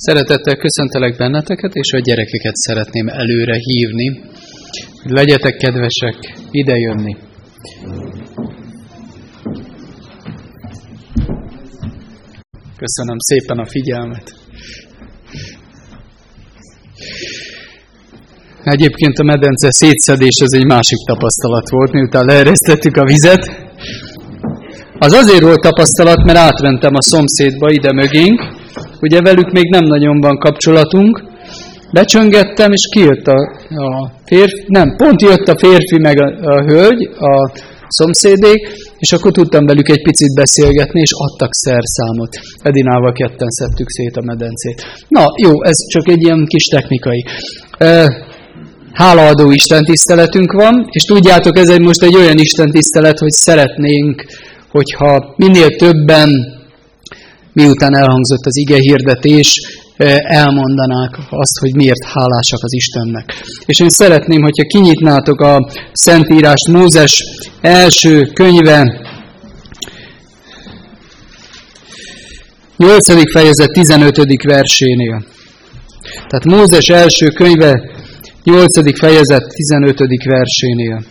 Szeretettel köszöntelek benneteket, és a gyerekeket szeretném előre hívni. Legyetek kedvesek idejönni. Köszönöm szépen a figyelmet. Egyébként a medence szétszedés az egy másik tapasztalat volt, miután leeresztettük a vizet. Az azért volt tapasztalat, mert átmentem a szomszédba ide mögénk. Ugye velük még nem nagyon van kapcsolatunk. Becsöngettem, és kijött a férfi, pont jött a férfi meg a hölgy, a szomszédék, és akkor tudtam velük egy picit beszélgetni, és adtak szerszámot. Edinával ketten szedtük szét a medencét. Na, jó, ez csak egy ilyen kis technikai. Hálaadó istentiszteletünk van, és tudjátok, ez most egy olyan istentisztelet, hogy szeretnénk, hogyha minél többen, miután elhangzott az igehirdetés, elmondanák azt, hogy miért hálásak az Istennek. És én szeretném, hogyha kinyitnátok a Szentírást Mózes első könyve, 8. fejezet 15. versénél. Tehát Mózes első könyve, 8. fejezet 15. versénél.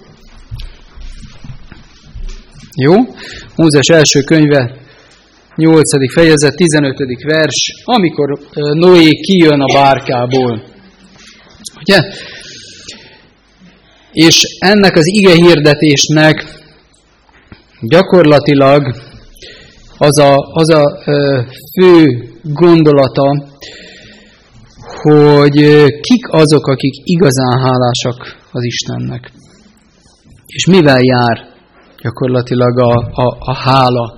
Jó? Mózes első könyve, 8. fejezet, 15. vers, amikor Noé kijön a bárkából. Ugye? És ennek az igehirdetésnek gyakorlatilag az a fő gondolata, hogy kik azok, akik igazán hálásak az Istennek. És mivel jár gyakorlatilag a hála.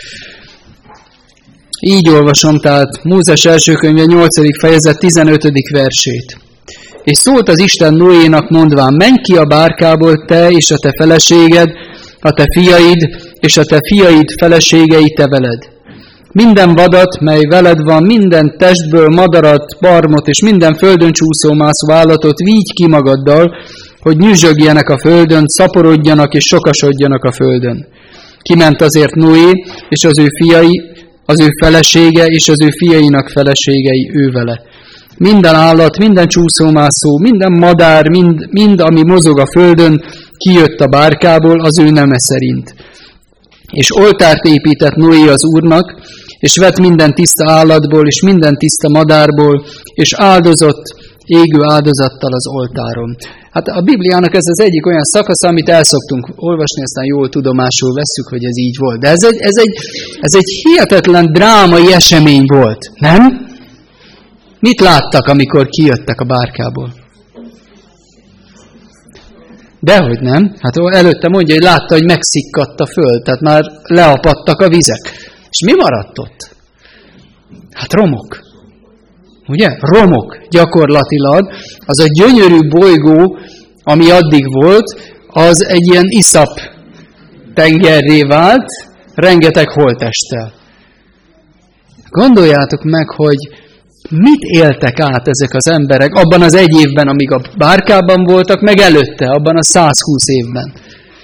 Így olvasom, tehát Mózes első könyve 8. fejezet 15. versét. És szólt az Isten Noénak mondván, menj ki a bárkából te és a te feleséged, a te fiaid és a te fiaid feleségei te veled. Minden vadat, mely veled van, minden testből madarat, barmot és minden földön csúszómászó állatot vigy ki magaddal, hogy nyüzsögjenek a földön, szaporodjanak és sokasodjanak a földön. Kiment azért Noé és az ő fiai, az ő felesége és az ő fiainak feleségei ővele. Minden állat, minden csúszómászó, minden madár, mind ami mozog a földön, kijött a bárkából az ő neme szerint. És oltárt épített Noé az Úrnak, és vett minden tiszta állatból, és minden tiszta madárból, és áldozott égő áldozattal az oltáron. Hát a Bibliának ez az egyik olyan szakasz, amit el szoktunk olvasni, aztán jól tudomásul vesszük, hogy ez így volt. De ez egy hihetetlen drámai esemény volt, nem? Mit láttak, amikor kijöttek a bárkából? Dehogy nem. Hát előtte mondja, hogy látta, hogy megszikkadt a föld, tehát már leapadtak a vizek. És mi maradt ott? Hát romok. Ugye? Romok gyakorlatilag. Az a gyönyörű bolygó, ami addig volt, az egy ilyen iszap tengerré vált, rengeteg holttesttel. Gondoljátok meg, hogy mit éltek át ezek az emberek abban az egy évben, amíg a bárkában voltak, meg előtte, abban a 120 évben.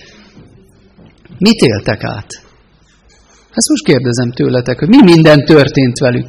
Mit éltek át? Ezt most kérdezem tőletek, hogy mi minden történt velük.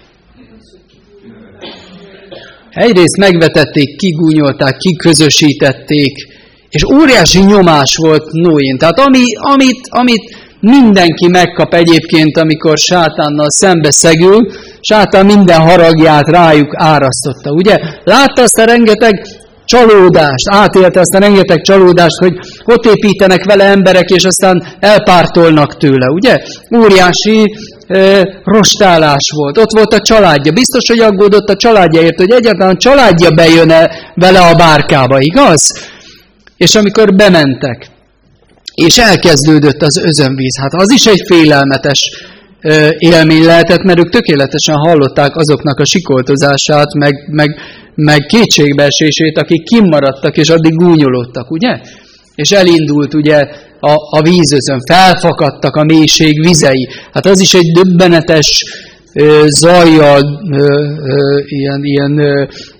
Egyrészt megvetették, kigúnyolták, kiközösítették, és óriási nyomás volt Noén. Tehát amit mindenki megkap egyébként, amikor sátánnal szembe szegül, sátán minden haragját rájuk árasztotta. Ugye? Látta azt a rengeteg csalódást, átélte azt a rengeteg csalódást, hogy ott építenek vele emberek, és aztán elpártolnak tőle. Ugye? Óriási rostálás volt. Ott volt a családja. Biztos, hogy aggódott a családjaért, hogy egyáltalán a családja bejön-e vele a bárkába, igaz? És amikor bementek, és elkezdődött az özönvíz, hát az is egy félelmetes élmény lehetett, mert ők tökéletesen hallották azoknak a sikoltozását, meg kétségbeesését, akik kimaradtak, és addig gúnyolódtak, ugye? És elindult ugye a vízözön, felfakadtak a mélység vizei. Hát az is egy döbbenetes zajjal, ilyen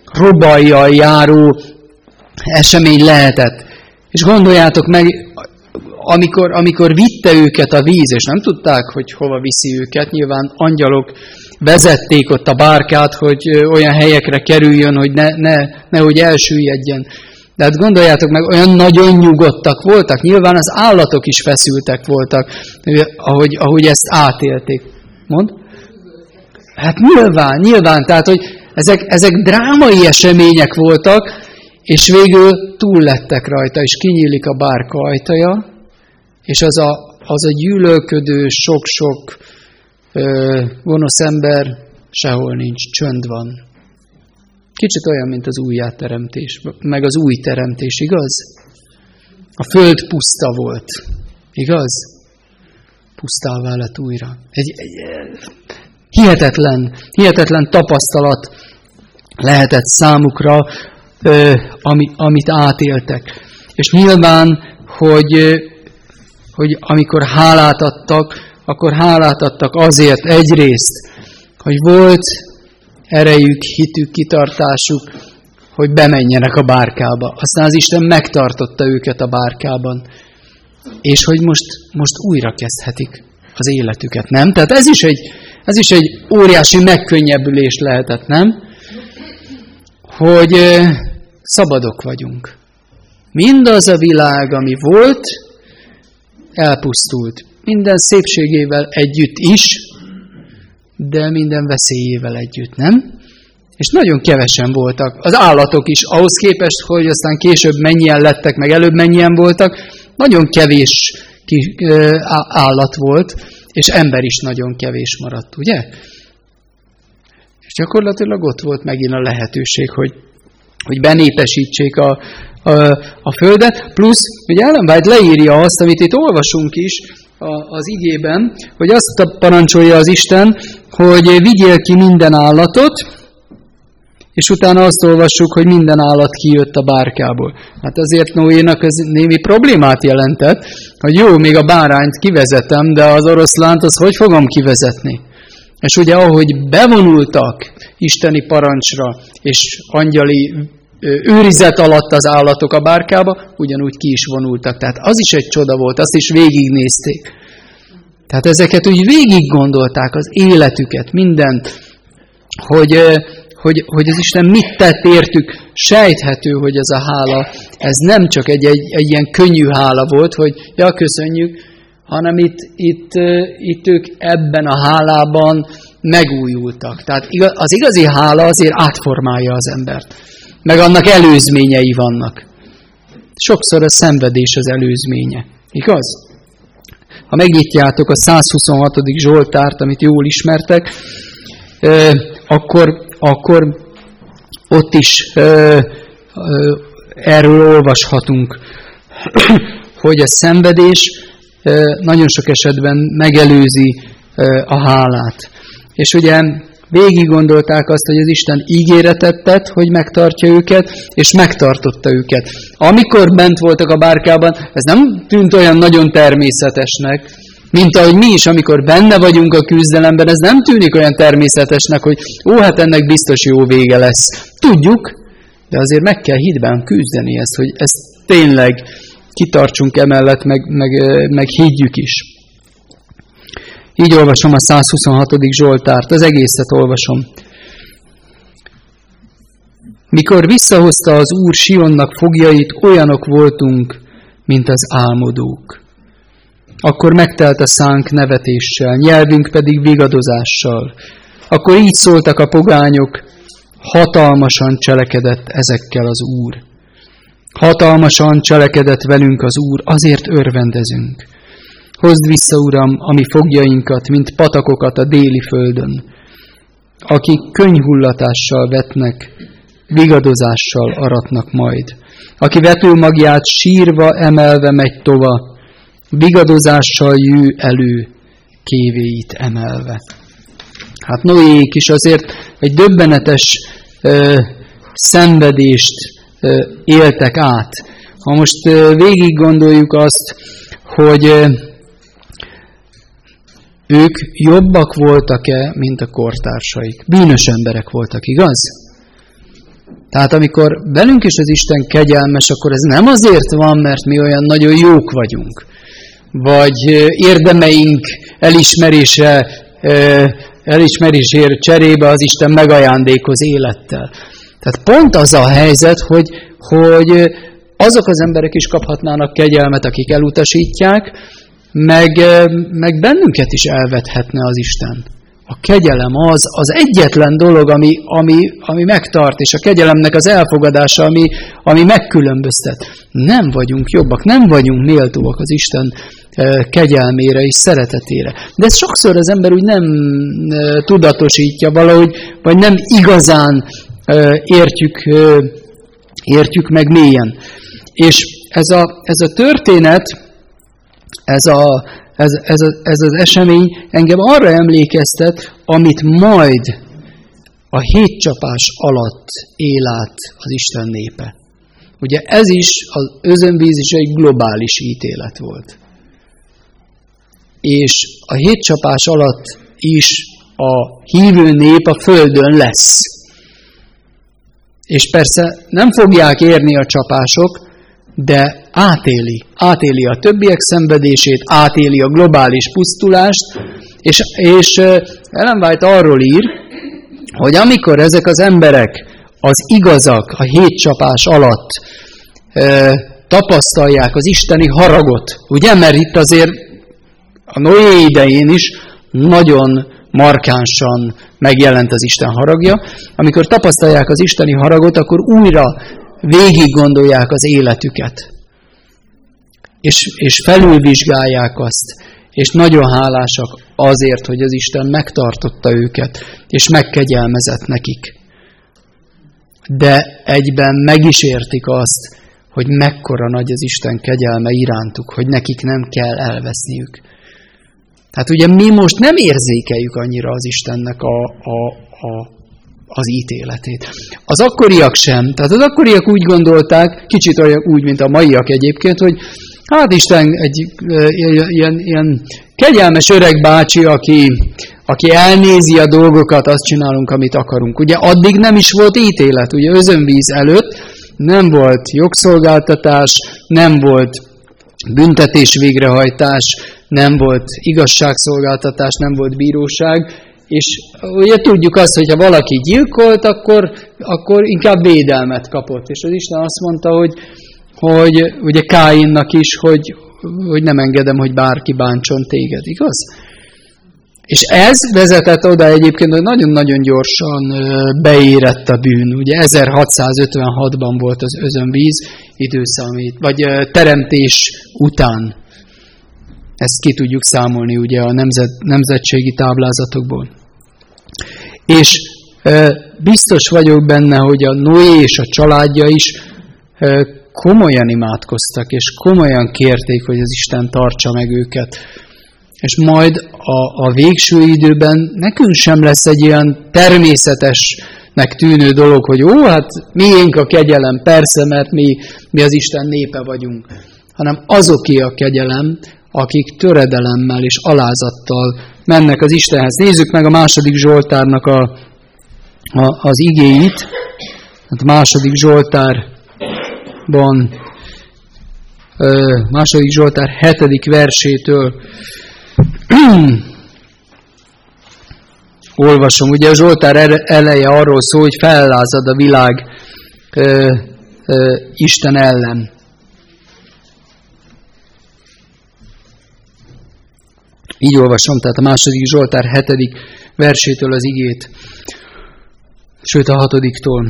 robajjal járó esemény lehetett. És gondoljátok meg, amikor vitte őket a víz, és nem tudták, hogy hova viszi őket, nyilván angyalok vezették ott a bárkát, hogy olyan helyekre kerüljön, hogy nehogy elsüllyedjen. De hát gondoljátok meg, olyan nagyon nyugodtak voltak, nyilván az állatok is feszültek voltak, ahogy ezt átélték. Mond? Hát nyilván, tehát, hogy ezek drámai események voltak, és végül túl lettek rajta, és kinyílik a bárka ajtaja, és az a gyűlölködő, sok-sok gonosz ember sehol nincs, csönd van. Kicsit olyan, mint az újjáteremtés, meg az új teremtés, igaz? A föld puszta volt, igaz? Pusztává lett újra. Egy hihetetlen tapasztalat lehetett számukra, amit átéltek. És nyilván, hogy amikor hálát adtak, akkor hálát adtak azért egyrészt, hogy volt erejük, hitük, kitartásuk, hogy bemenjenek a bárkába. Aztán az Isten megtartotta őket a bárkában. És hogy most újra kezdhetik az életüket, nem? Tehát ez is egy óriási megkönnyebbülés lehetett, nem? Hogy szabadok vagyunk. Mindaz a világ, ami volt, elpusztult. Minden szépségével együtt is, de minden veszélyével együtt, nem? És nagyon kevesen voltak. Az állatok is, ahhoz képest, hogy aztán később mennyien lettek, meg előbb mennyien voltak, nagyon kevés állat volt, és ember is nagyon kevés maradt, ugye? És gyakorlatilag ott volt megint a lehetőség, hogy benépesítsék a földet, plusz, hogy Ellen White leírja azt, amit itt olvasunk is az igében, hogy azt parancsolja az Isten, hogy vigyél ki minden állatot, és utána azt olvassuk, hogy minden állat kijött a bárkából. Hát azért Noénak ez némi problémát jelentett, hogy jó, még a bárányt kivezetem, de az oroszlánt az hogy fogom kivezetni? És ugye ahogy bevonultak isteni parancsra, és angyali őrizet alatt az állatok a bárkába, ugyanúgy ki is vonultak. Tehát az is egy csoda volt, azt is végignézték. Tehát ezeket úgy végig gondolták, az életüket, mindent, hogy az Isten mit tett értük, sejthető, hogy ez a hála, ez nem csak egy ilyen könnyű hála volt, hogy ja, köszönjük, hanem itt ők ebben a hálában megújultak. Tehát az igazi hála azért átformálja az embert. Meg annak előzményei vannak. Sokszor a szenvedés az előzménye. Igaz? Ha megnyitjátok a 126. Zsoltárt, amit jól ismertek, akkor ott is erről olvashatunk, hogy a szenvedés nagyon sok esetben megelőzi a hálát. És ugye végig gondolták azt, hogy az Isten ígéretet tett, hogy megtartja őket, és megtartotta őket. Amikor bent voltak a bárkában, ez nem tűnt olyan nagyon természetesnek, mint ahogy mi is, amikor benne vagyunk a küzdelemben, ez nem tűnik olyan természetesnek, hogy hát ennek biztos jó vége lesz. Tudjuk, de azért meg kell hitben küzdeni ezt, hogy ezt tényleg kitartsunk emellett, meg higgyük is. Így olvasom a 126. Zsoltárt, az egészet olvasom. Mikor visszahozta az Úr Sionnak fogjait, olyanok voltunk, mint az álmodók. Akkor megtelt a szánk nevetéssel, nyelvünk pedig vigadozással. Akkor így szóltak a pogányok, hatalmasan cselekedett ezekkel az Úr. Hatalmasan cselekedett velünk az Úr, azért örvendezünk. Hozd vissza, Uram, a mi fogjainkat, mint patakokat a déli földön. Akik könnyhullatással vetnek, vigadozással aratnak majd. Aki vetőmagját sírva emelve megy tova, vigadozással jő elő, kévéit emelve. Hát Noék is azért egy döbbenetes szenvedést éltek át. Ha most végig gondoljuk azt, hogy ők jobbak voltak-e, mint a kortársaik? Bűnös emberek voltak, igaz? Tehát amikor velünk is az Isten kegyelmes, akkor ez nem azért van, mert mi olyan nagyon jók vagyunk, vagy érdemeink elismerésért cserébe az Isten megajándékoz élettel. Tehát pont az a helyzet, hogy azok az emberek is kaphatnának kegyelmet, akik elutasítják, meg bennünket is elvethetne az Isten. A kegyelem az egyetlen dolog, ami megtart, és a kegyelemnek az elfogadása, ami megkülönböztet. Nem vagyunk jobbak, nem vagyunk méltóak az Isten kegyelmére és szeretetére. De ezt sokszor az ember úgy nem tudatosítja valahogy, vagy nem igazán értjük meg mélyen. És ez a történet, ez az esemény engem arra emlékeztet, amit majd a hétcsapás alatt él át az Isten népe. Ugye ez is, az özönvíz is egy globális ítélet volt. És a hétcsapás alatt is a hívő nép a földön lesz. És persze nem fogják érni a csapások, de átéli a többiek szenvedését, átéli a globális pusztulást, és Ellen White arról ír, hogy amikor ezek az emberek, az igazak a hétcsapás alatt tapasztalják az isteni haragot, ugye, mert itt azért a Noé idején is nagyon markánsan megjelent az Isten haragja, amikor tapasztalják az isteni haragot, akkor újra végig gondolják az életüket, és felülvizsgálják azt, és nagyon hálásak azért, hogy az Isten megtartotta őket, és megkegyelmezett nekik. De egyben meg is értik azt, hogy mekkora nagy az Isten kegyelme irántuk, hogy nekik nem kell elveszniük. Tehát ugye mi most nem érzékeljük annyira az Istennek az ítéletét. Az akkoriak sem. Tehát az akkoriak úgy gondolták, kicsit olyan úgy, mint a maiak egyébként, hogy hát Isten egy ilyen kegyelmes öreg bácsi, aki elnézi a dolgokat, azt csinálunk, amit akarunk. Ugye addig nem is volt ítélet. Ugye özönvíz előtt nem volt jogszolgáltatás, nem volt büntetés végrehajtás, nem volt igazságszolgáltatás, nem volt bíróság, és ugye tudjuk azt, hogy ha valaki gyilkolt, akkor inkább védelmet kapott. És az Isten azt mondta, hogy ugye Káinnak is, hogy nem engedem, hogy bárki bántson téged, igaz? És ez vezetett oda egyébként, hogy nagyon-nagyon gyorsan beérett a bűn. Ugye 1656-ban volt az özönvíz időszámít, vagy teremtés után. Ezt ki tudjuk számolni ugye a nemzetségi táblázatokból. És biztos vagyok benne, hogy a Noé és a családja is komolyan imádkoztak, és komolyan kérték, hogy az Isten tartsa meg őket. És majd a végső időben nekünk sem lesz egy ilyen természetesnek tűnő dolog, hogy hát miénk a kegyelem, persze, mert mi az Isten népe vagyunk. Hanem azoké a kegyelem, akik töredelemmel és alázattal mennek az Istenhez. Nézzük meg a második Zsoltárnak az igéit. A második Zsoltárban, második Zsoltár 7. versétől olvasom. Ugye a Zsoltár eleje arról szól, hogy fellázad a világ Isten ellen. Így olvasom, tehát a második Zsoltár 7. versétől az igét, sőt a 6-tól.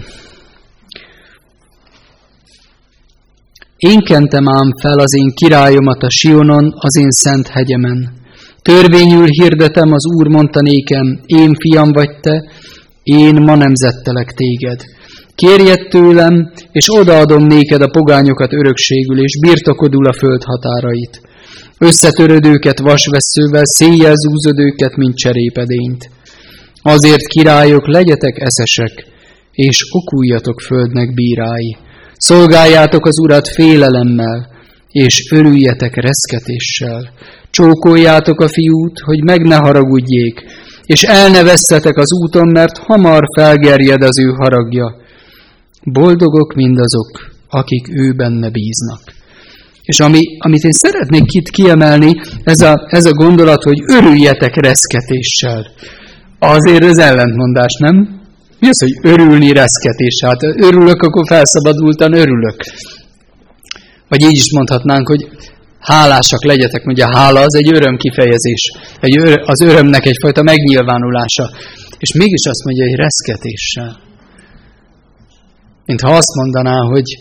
Én kentem ám fel az én királyomat a Sionon, az én szent hegyemen. Törvényül hirdetem, az Úr mondta nékem, én fiam vagy te, én ma nemzettelek téged. Kérjed tőlem, és odaadom néked a pogányokat örökségül, és birtokodul a föld határait. Összetöröd őket vasvesszővel, széjjel zúzod őket, mint cserépedényt. Azért, királyok, legyetek eszesek, és okuljatok földnek bírái. Szolgáljátok az Urat félelemmel, és örüljetek reszketéssel. Csókoljátok a fiút, hogy meg ne haragudjék, és el ne vesszetek az úton, mert hamar felgerjed az ő haragja. Boldogok mindazok, akik ő benne bíznak. És amit én szeretnék itt kiemelni, ez a gondolat, hogy örüljetek reszketéssel. Azért ez ellentmondás, nem? Mi az, hogy örülni reszketéssel? Hát örülök, akkor felszabadultan örülök. Vagy így is mondhatnánk, hogy hálásak legyetek, ugye a hála az egy öröm kifejezés, az örömnek egyfajta megnyilvánulása. És mégis azt mondja, hogy reszketéssel. Mintha azt mondaná,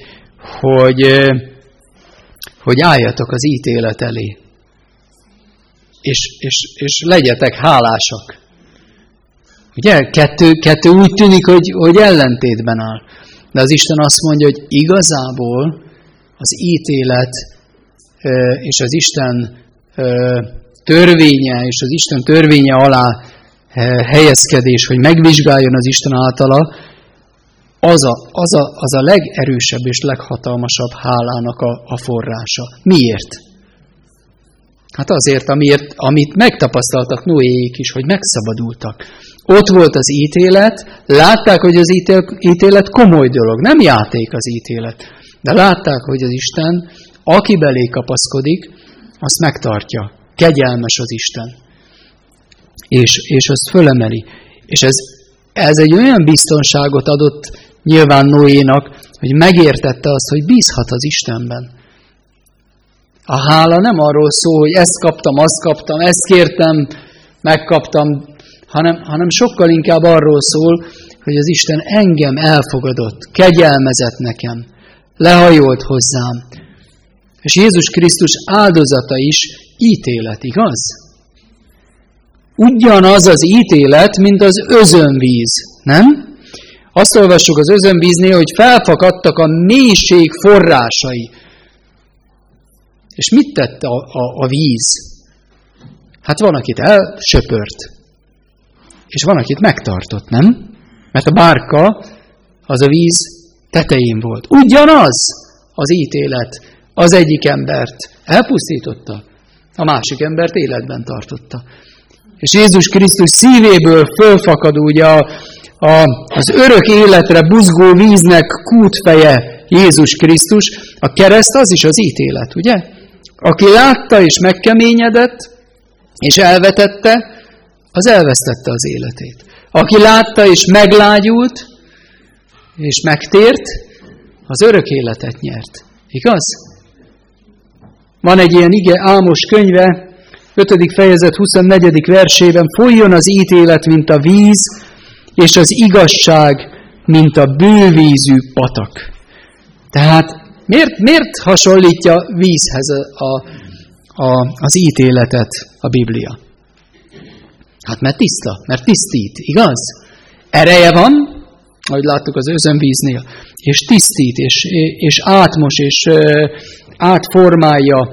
hogy álljatok az ítélet elé. És legyetek hálásak. Ugye? Kettő úgy tűnik, hogy ellentétben áll. De az Isten azt mondja, hogy igazából az ítélet és az Isten törvénye és az Isten törvénye alá helyezkedés, hogy megvizsgáljon az Isten általa, az a legerősebb és leghatalmasabb hálának a forrása. Miért? Hát azért, amit megtapasztaltak Noéék is, hogy megszabadultak. Ott volt az ítélet, látták, hogy az ítélet komoly dolog, nem játék az ítélet. De látták, hogy az Isten, aki belé kapaszkodik, azt megtartja. Kegyelmes az Isten. És azt fölemeli. És ez egy olyan biztonságot adott nyilván Noénak, hogy megértette azt, hogy bízhat az Istenben. A hála nem arról szól, hogy ezt kaptam, azt kaptam, ezt kértem, megkaptam, hanem sokkal inkább arról szól, hogy az Isten engem elfogadott, kegyelmezett nekem, lehajolt hozzám. És Jézus Krisztus áldozata is ítélet, igaz? Ugyanaz az ítélet, mint az özönvíz, nem? Azt olvassuk az özönvíznél, hogy felfakadtak a mélység forrásai. És mit tett a víz? Hát van, akit elsöpört. És van, akit megtartott, nem? Mert a bárka az a víz tetején volt. Ugyanaz az ítélet az egyik embert elpusztította, a másik embert életben tartotta. És Jézus Krisztus szívéből fölfakad ugye az örök életre buzgó víznek kútfeje Jézus Krisztus, a kereszt az is az ítélet, ugye? Aki látta és megkeményedett, és elvetette, az elvesztette az életét. Aki látta és meglágyult, és megtért, az örök életet nyert. Igaz? Van egy ilyen Ámos könyve, 5. fejezet 24. versében, folyjon az ítélet, mint a víz, és az igazság, mint a bővízű patak. Tehát miért hasonlítja vízhez az ítéletet a Biblia? Hát mert tiszta, mert tisztít, igaz? Ereje van, ahogy láttuk az özönvíznél, és tisztít, és átmos, és átformálja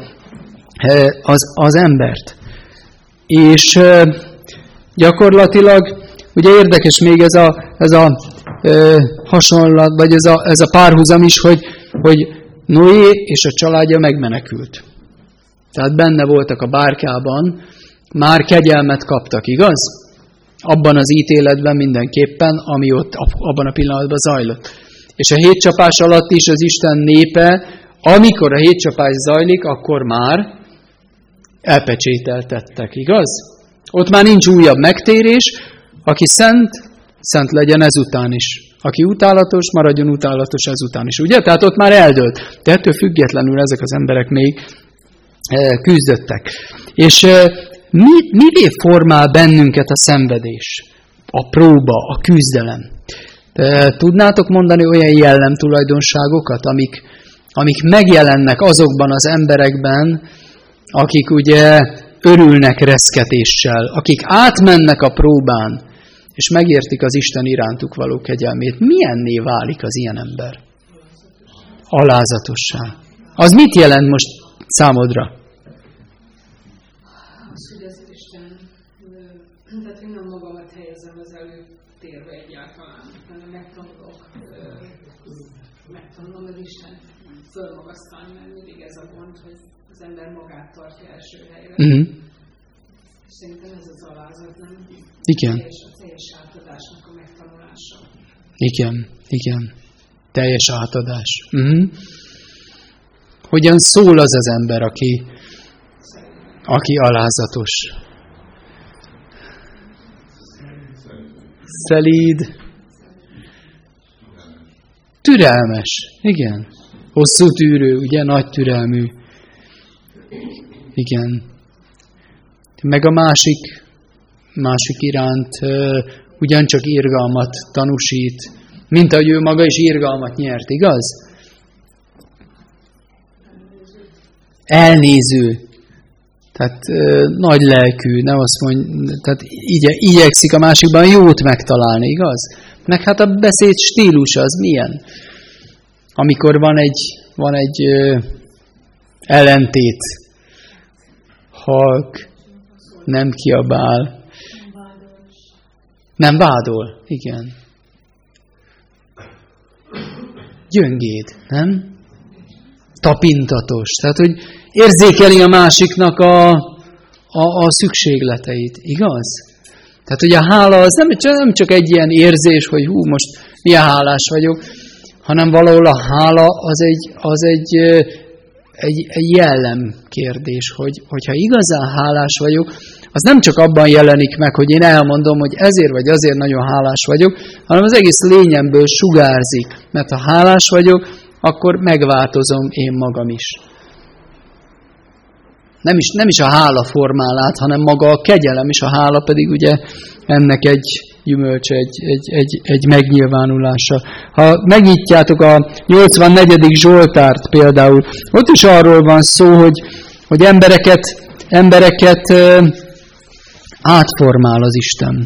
az embert. És gyakorlatilag, ugye érdekes még ez a hasonlat, vagy ez a párhuzam is, hogy Noé és a családja megmenekült. Tehát benne voltak a bárkában, már kegyelmet kaptak, igaz? Abban az ítéletben mindenképpen, ami ott abban a pillanatban zajlott. És a hétcsapás alatt is az Isten népe, amikor a hétcsapás zajlik, akkor már elpecsételtettek, igaz? Ott már nincs újabb megtérés, aki szent legyen ezután is. Aki utálatos, maradjon utálatos ezután is, ugye? Tehát ott már eldőlt. De ettől függetlenül ezek az emberek még küzdöttek. És mivé formál bennünket a szenvedés, a próba, a küzdelem? Tudnátok mondani olyan jellemtulajdonságokat, amik megjelennek azokban az emberekben, akik ugye örülnek reszketéssel, akik átmennek a próbán, és megértik az Isten irántuk való kegyelmét. Milyenné válik az ilyen ember? Alázatossá. Az mit jelent most számodra? Az, hogy az Isten, tehát én nem magamat helyezem az előtérbe egyáltalán, hanem megtanulom az Isten fölmagasztalni, mert mindig ez a gond, hogy az ember magát tartja első helyre. Uh-huh. Szerintem ez az alázat, nem? Igen. A teljes átadásnak a megtanulása. Igen, igen. Teljes átadás. Hogyan szól az az ember, aki alázatos? Szelíd. Türelmes. Igen. Hosszú tűrő, ugye? Nagy türelmű. Igen. Meg a másik iránt ugyancsak irgalmat tanúsít, mint ahogy ő maga is irgalmat nyert, igaz? Elnéző. Tehát nagy lelkű, nem azt mondja, tehát igyekszik a másikban jót megtalálni, igaz? Meg hát a beszéd stílusa az milyen? Amikor van egy ellentét, halk, nem kiabál, nem vádol, igen. Gyöngéd, nem? Tapintatos. Tehát, hogy érzékeli a másiknak a szükségleteit, igaz? Tehát, hogy a hála az nem csak egy ilyen érzés, hogy most milyen hálás vagyok, hanem valahol a hála az egy jellemkérdés, hogyha igazán hálás vagyok, az nem csak abban jelenik meg, hogy én elmondom, hogy ezért vagy azért nagyon hálás vagyok, hanem az egész lényemből sugárzik. Mert ha hálás vagyok, akkor megváltozom én magam is. Nem is a hála formál át, hanem maga a kegyelem, és a hála pedig ugye ennek egy gyümölcse, egy megnyilvánulása. Ha megnyitjátok a 84. Zsoltárt például, ott is arról van szó, hogy embereket átformál az Isten.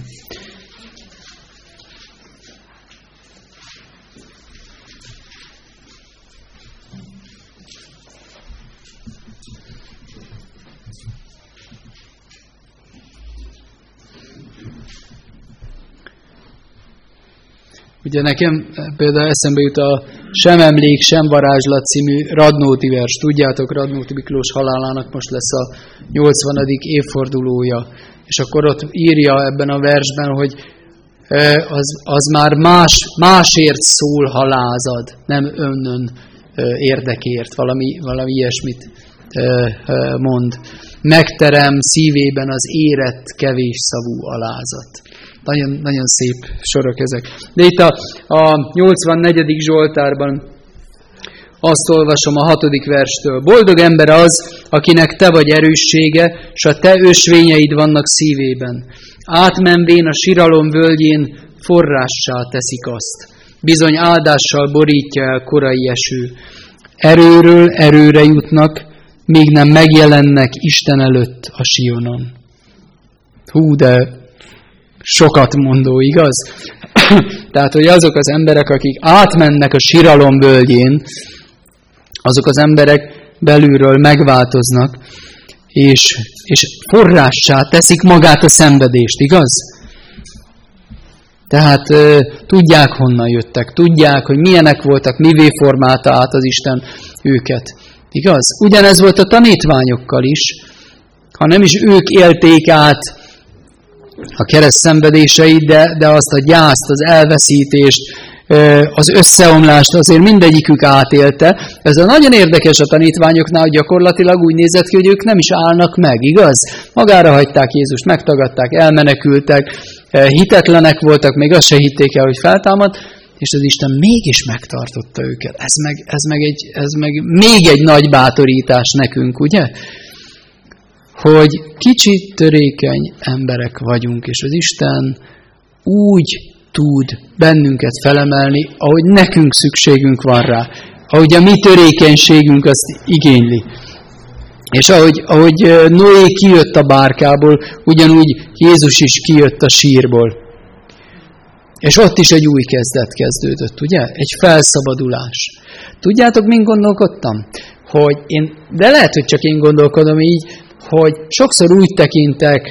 Ugye nekem például eszembe jut a Sem emlék, sem varázslat című Radnóti vers. Tudjátok, Radnóti Miklós halálának most lesz a 80. évfordulója. És akkor ott írja ebben a versben, hogy az már másért szól, ha lázad, nem önnön érdekért, valami ilyesmit mond. Megterem szívében az érett, kevés szavú alázat. Nagyon, nagyon szép sorok ezek. De itt a 84. Zsoltárban azt olvasom a 6. verstől. Boldog ember az, akinek te vagy erőssége, s a te ösvényeid vannak szívében. Átmenvén a siralom völgyén forrássá teszik azt. Bizony áldással borítja el korai eső. Erőről erőre jutnak, míg nem megjelennek Isten előtt a Sionon. Hú, de sokat mondó, igaz? Tehát, hogy azok az emberek, akik átmennek a siralom völgyén, azok az emberek belülről megváltoznak, és forrássá teszik magát a szenvedést, igaz? Tehát tudják, honnan jöttek, tudják, hogy milyenek voltak, mivé formálta át az Isten őket, igaz? Ugyanez volt a tanítványokkal is, ha nem is ők élték át a kereszt szenvedéseit, de azt a gyászt, az elveszítést, az összeomlást azért mindegyikük átélte. Ez a nagyon érdekes a tanítványoknál, hogy gyakorlatilag úgy nézett ki, hogy ők nem is állnak meg, igaz? Magára hagyták Jézust, megtagadták, elmenekültek, hitetlenek voltak, még azt se hitték el, hogy feltámad, és az Isten mégis megtartotta őket. Ez meg még egy nagy bátorítás nekünk, ugye? Hogy kicsit törékeny emberek vagyunk, és az Isten úgy tud bennünket felemelni, ahogy nekünk szükségünk van rá, ahogy a mi törékenységünk azt igényli. És ahogy Noé kijött a bárkából, ugyanúgy Jézus is kijött a sírból. És ott is egy új kezdet kezdődött, ugye? Egy felszabadulás. Tudjátok, min gondolkodtam? De lehet, hogy csak én gondolkodom így, hogy sokszor úgy tekintek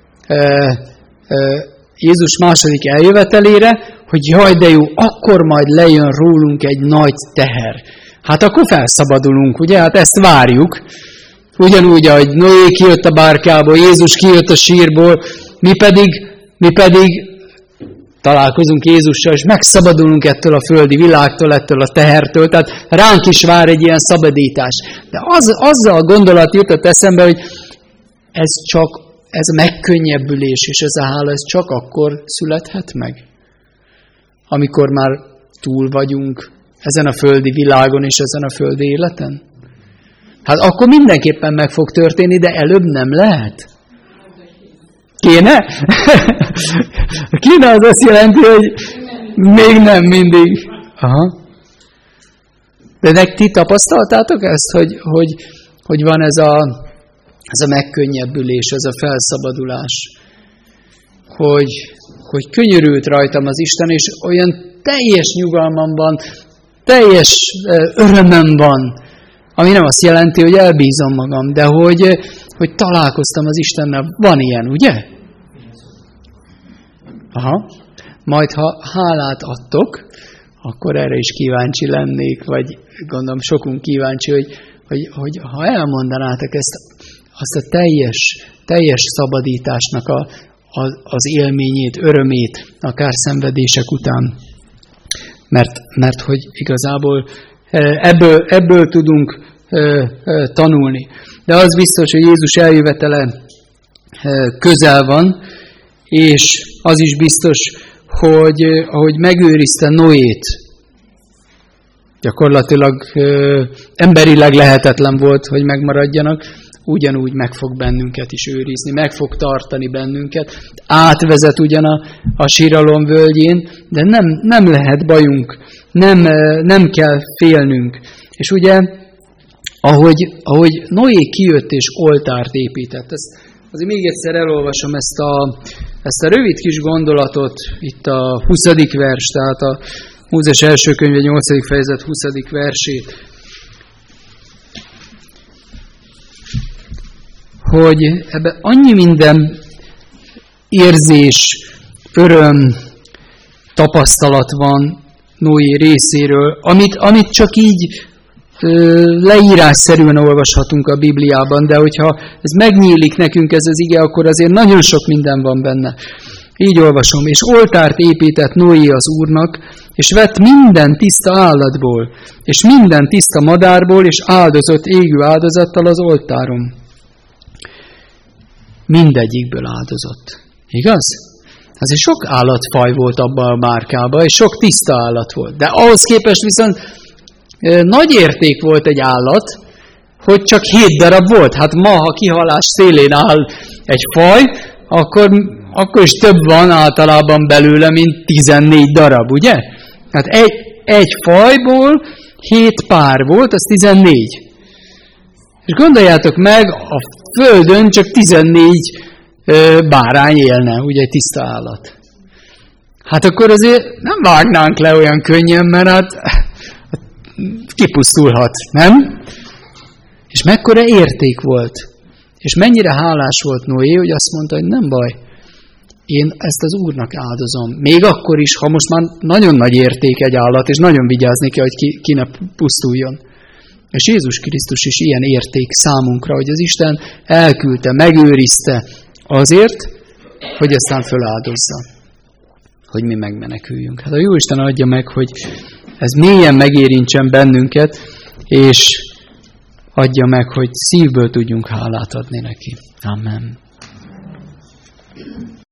Jézus második eljövetelére, hogy jaj, de jó, akkor majd lejön rólunk egy nagy teher. Hát akkor felszabadulunk, ugye? Hát ezt várjuk. Ugyanúgy, ahogy Noé kijött a bárkából, Jézus kijött a sírból, mi pedig találkozunk Jézussal, és megszabadulunk ettől a földi világtól, ettől a tehertől, tehát ránk is vár egy ilyen szabadítás. De azzal a gondolat jutott eszembe, hogy ez a megkönnyebbülés és ez a hála, ez csak akkor születhet meg, amikor már túl vagyunk ezen a földi világon és ezen a földi életen. Hát akkor mindenképpen meg fog történni, de előbb nem lehet. Kéne? Kéne az azt jelenti, hogy még nem mindig. Aha. De ti tapasztaltátok ezt, hogy van ez a megkönnyebbülés, ez a felszabadulás, hogy könyörült rajtam az Isten, és olyan teljes nyugalmam van, teljes örömöm van, ami nem azt jelenti, hogy elbízom magam, de hogy találkoztam az Istennel. Van ilyen, ugye? Aha. Majd, ha hálát adtok, akkor erre is kíváncsi lennék, vagy gondolom sokunk kíváncsi, hogy ha elmondanátok azt a teljes szabadításnak az élményét, örömét, akár szenvedések után. Mert hogy igazából ebből tudunk tanulni. De az biztos, hogy Jézus eljövetele közel van, és az is biztos, hogy ahogy megőrizte Noét, gyakorlatilag emberileg lehetetlen volt, hogy megmaradjanak, ugyanúgy meg fog bennünket is őrizni, meg fog tartani bennünket, átvezet ugyan a síralom völgyén, de nem lehet bajunk, nem kell félnünk. És ugye, ahogy Noé kijött és oltárt épített, azért még egyszer elolvasom ezt a rövid kis gondolatot, itt a 20. vers, tehát a Mózes első könyve 8. fejezet 20. versét, hogy ebben annyi minden érzés, öröm, tapasztalat van Noé részéről, amit csak így leírásszerűen olvashatunk a Bibliában, de hogyha ez megnyílik nekünk ez az ige, akkor azért nagyon sok minden van benne. Így olvasom, és oltárt épített Noé az Úrnak, és vett minden tiszta állatból, és minden tiszta madárból, és áldozott égő áldozattal az oltáron. Mindegyikből áldozott. Igaz? Azért sok állatfaj volt abban a bárkában, és sok tiszta állat volt. De ahhoz képest viszont nagy érték volt egy állat, hogy csak 7 darab volt. Hát ma, ha kihalás szélén áll egy faj, akkor is több van általában belőle, mint 14 darab, ugye? Hát egy fajból 7 pár volt, az 14. És gondoljátok meg, a Földön csak 14 bárány élne, ugye egy tiszta állat. Hát akkor azért nem vágnánk le olyan könnyen, mert hát kipusztulhat, nem? És mekkora érték volt. És mennyire hálás volt Noé, hogy azt mondta, hogy nem baj, én ezt az Úrnak áldozom. Még akkor is, ha most már nagyon nagy érték egy állat, és nagyon vigyázni kell, hogy ki ne pusztuljon. És Jézus Krisztus is ilyen érték számunkra, hogy az Isten elküldte, megőrizte azért, hogy aztán föláldozza, hogy mi megmeneküljünk. Hát a Jóisten adja meg, hogy ez mélyen megérintsen bennünket, és adja meg, hogy szívből tudjunk hálát adni neki. Amen.